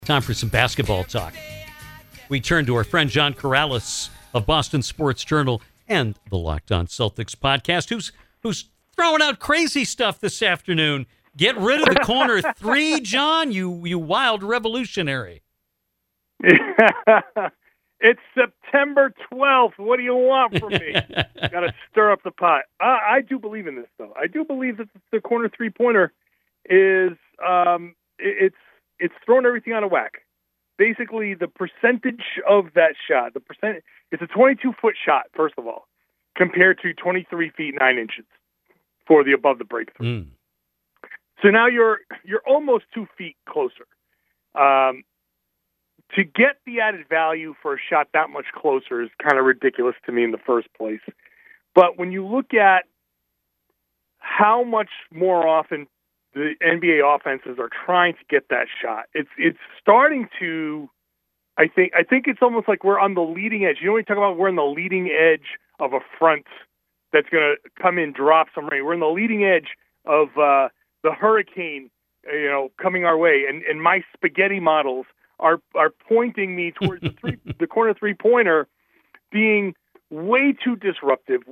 Time for some basketball talk. We turn to our friend John Corrales of Boston Sports Journal and the Locked On Celtics podcast, who's throwing out crazy stuff this afternoon. Get rid of the corner three, John, you wild revolutionary. It's September 12th. What do you want from me? Got to stir up the pot. I do believe in this, though. I do believe that the corner three-pointer is it's thrown everything out of whack. Basically, the percentage of that shot, it's a 22-foot shot, first of all, compared to 23 feet 9 inches for the above the breakthrough. So now you're almost 2 feet closer. To get the added value for a shot that much closer is kind of ridiculous to me in the first place. But when you look at how much more often the NBA offenses are trying to get that shot, it's starting to. I think it's almost like we're on the leading edge. You know, when you talk about we're on the leading edge of a front that's going to come in, drop some rain. We're on the leading edge of the hurricane, coming our way, and my spaghetti models are pointing me towards the corner three-pointer being way too disruptive,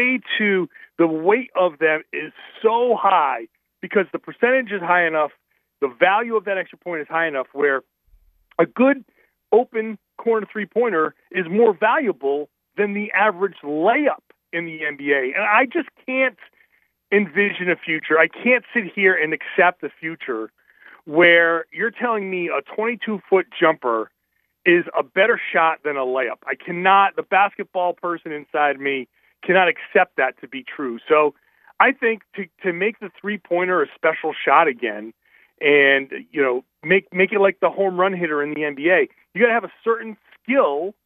the weight of them is so high because the percentage is high enough, the value of that extra point is high enough where a good open corner three-pointer is more valuable than the average layup in the NBA. And I just can't envision a future. I can't sit here and accept a future where you're telling me a 22-foot jumper is a better shot than a layup. I cannot, the basketball person inside me cannot accept that to be true. So I think to make the three-pointer a special shot again and, make it like the home run hitter in the NBA, you got to have a certain skill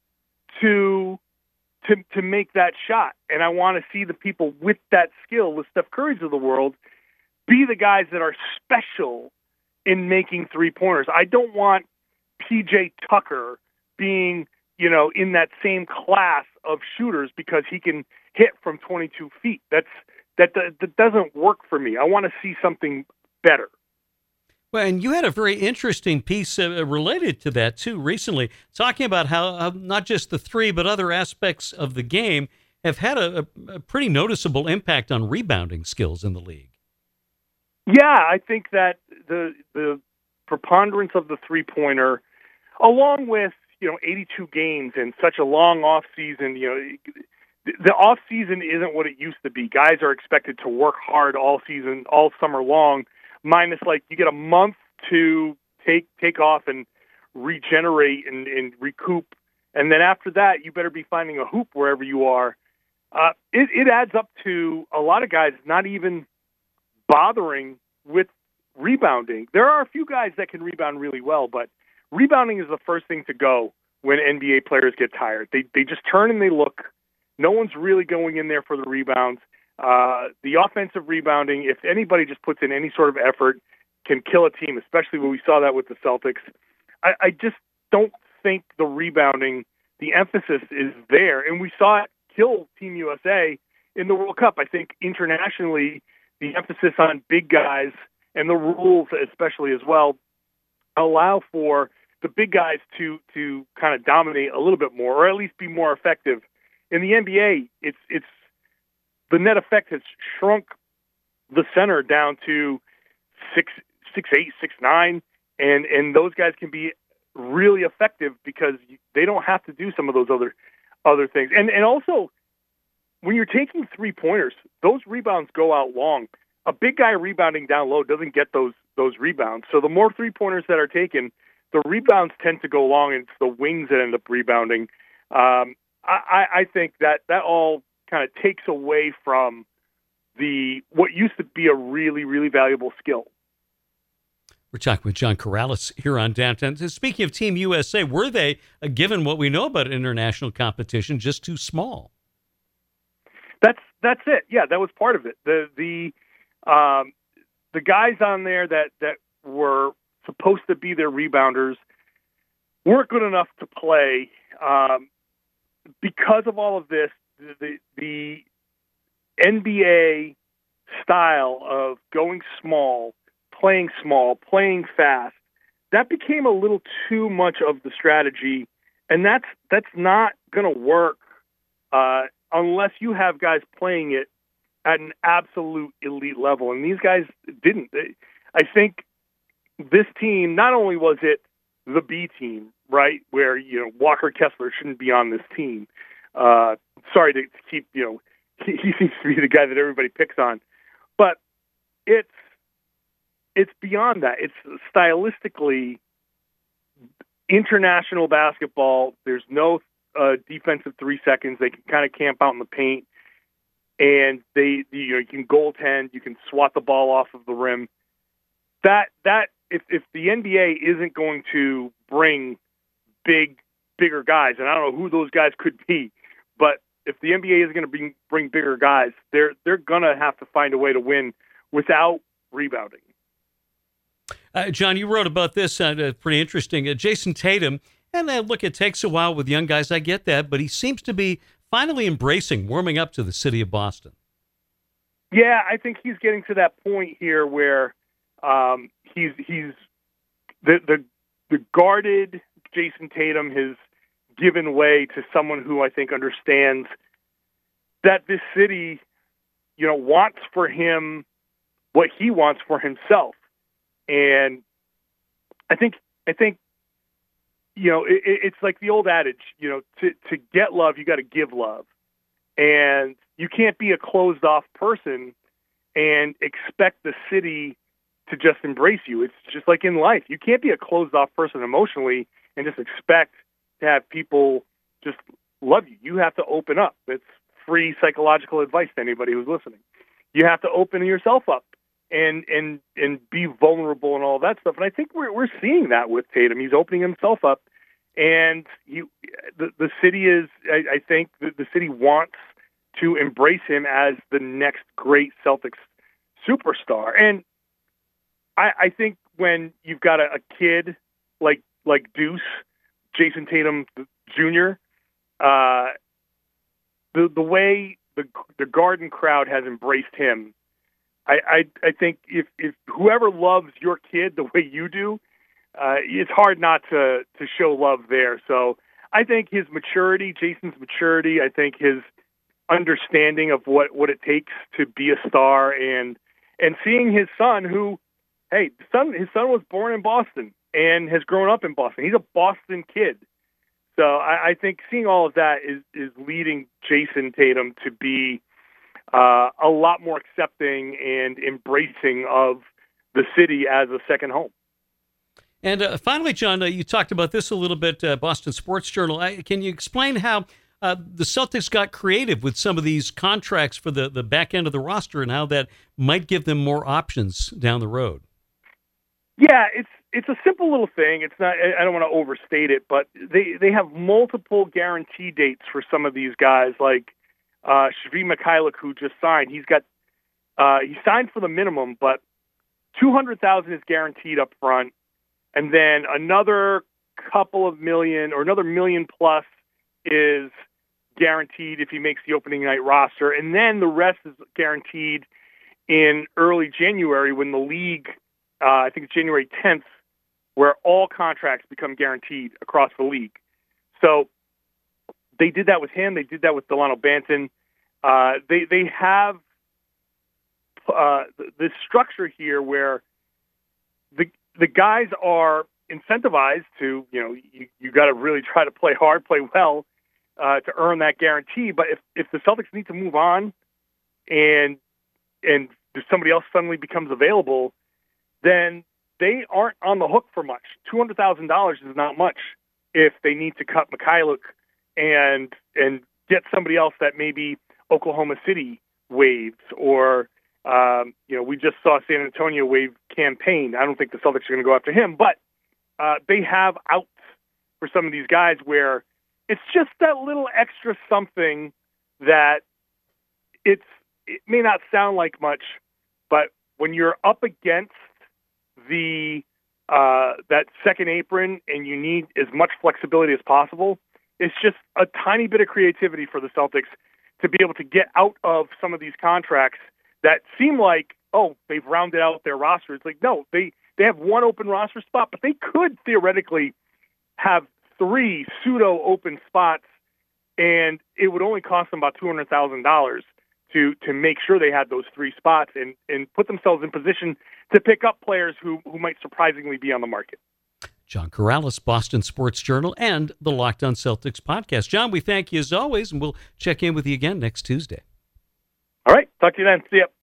to make that shot. And I want to see the people with that skill, the Steph Currys of the world, be the guys that are special in making three-pointers. I don't want PJ Tucker being, in that same class of shooters because he can hit from 22 feet. That doesn't work for me. I want to see something better. Well, and you had a very interesting piece related to that, too, recently, talking about how not just the three, but other aspects of the game have had a pretty noticeable impact on rebounding skills in the league. Yeah, I think that the preponderance of the three-pointer, along with 82 games and such a long off season, the off season isn't what it used to be. Guys are expected to work hard all season, all summer long, minus you get a month to take off and regenerate and recoup, and then after that you better be finding a hoop wherever you are. It adds up to a lot of guys not even bothering with rebounding. There are a few guys that can rebound really well, but rebounding is the first thing to go when NBA players get tired. They just turn and they look. No one's really going in there for the rebounds. The offensive rebounding, if anybody just puts in any sort of effort, can kill a team, especially when we saw that with the Celtics. I just don't think the rebounding, the emphasis is there. And we saw it kill Team USA in the World Cup. I think internationally, the emphasis on big guys and the rules especially as well allow for the big guys to kind of dominate a little bit more, or at least be more effective. In the NBA, it's the net effect has shrunk the center down to 6'8", 6'9", and those guys can be really effective because they don't have to do some of those other things. And also, when you're taking three-pointers, those rebounds go out long. A big guy rebounding down low doesn't get those rebounds. So the more three-pointers that are taken, the rebounds tend to go long, and it's the wings that end up rebounding. I think that all kind of takes away from what used to be a really, really valuable skill. We're talking with John Corrales here on Downtown. Speaking of Team USA, were they, given what we know about international competition, just too small? That's it. Yeah, that was part of it. The guys on there that were supposed to be their rebounders weren't good enough to play because of all of this. The NBA style of going small, playing fast, that became a little too much of the strategy, and that's not going to work unless you have guys playing it at an absolute elite level. And these guys didn't. I think this team, not only was it the B team, right, where, you know, Walker Kessler shouldn't be on this team. Sorry to keep, you know, he seems to be the guy that everybody picks on. But it's beyond that. It's stylistically international basketball. There's no defensive 3 seconds. They can kind of camp out in the paint, and you can goaltend. You can swat the ball off of the rim. That if the NBA isn't going to bring bigger guys, and I don't know who those guys could be, but if the NBA is going to bring bigger guys, they're going to have to find a way to win without rebounding. John, you wrote about this, pretty interesting. Jason Tatum, and look, it takes a while with young guys, I get that, but he seems to be finally embracing warming up to the city of Boston. Yeah, I think he's getting to that point here where he's the guarded Jason Tatum has given way to someone who I think understands that this city, you know, wants for him what he wants for himself. And I think, you know, it's like the old adage, you know, to get love, you got to give love. And you can't be a closed off person and expect the city to just embrace you. It's just like in life. You can't be a closed off person emotionally and just expect to have people just love you. You have to open up. It's free psychological advice to anybody who's listening. You have to open yourself up and be vulnerable and all that stuff. And I think we're seeing that with Tatum. He's opening himself up, and the city is. I think the city wants to embrace him as the next great Celtics superstar. And I think when you've got a kid like Deuce, Jason Tatum Jr., the way the Garden crowd has embraced him, I think if whoever loves your kid the way you do, it's hard not to show love there. So I think his maturity, Jason's maturity, I think his understanding of what it takes to be a star, and seeing his son, who, hey, his son was born in Boston and has grown up in Boston. He's a Boston kid. So I think seeing all of that is leading Jason Tatum to be a lot more accepting and embracing of the city as a second home. And finally, John, you talked about this a little bit, Boston Sports Journal. Can you explain how the Celtics got creative with some of these contracts for the back end of the roster and how that might give them more options down the road? Yeah, it's a simple little thing. It's not. I don't want to overstate it, but they have multiple guarantee dates for some of these guys, like Svi Mikhailuk, who just signed. He signed for the minimum, but $200,000 is guaranteed up front, and then another couple of million or another $1 million plus is guaranteed if he makes the opening night roster, and then the rest is guaranteed in early January when the league. I think it's January 10th, where all contracts become guaranteed across the league. So they did that with him. They did that with Delano Banton. They have this structure here where the guys are incentivized to, you know, you got to really try to play hard, play well to earn that guarantee. But if the Celtics need to move on and if somebody else suddenly becomes available, then they aren't on the hook for much. $200,000 is not much if they need to cut Mikhailuk and get somebody else that maybe Oklahoma City waives, or we just saw San Antonio waive campaign. I don't think the Celtics are going to go after him, but they have outs for some of these guys where it's just that little extra something that it may not sound like much, but when you're up against that second apron and you need as much flexibility as possible, it's just a tiny bit of creativity for the Celtics to be able to get out of some of these contracts that seem like, oh, they've rounded out their roster. It's like, no, they they have one open roster spot, but they could theoretically have 3 pseudo open spots, and it would only cost them about $200,000 to make sure they had those 3 spots and put themselves in position to pick up players who might surprisingly be on the market. John Karalis, Boston Sports Journal, and the Locked On Celtics podcast. John, we thank you as always, and we'll check in with you again next Tuesday. All right. Talk to you then. See ya.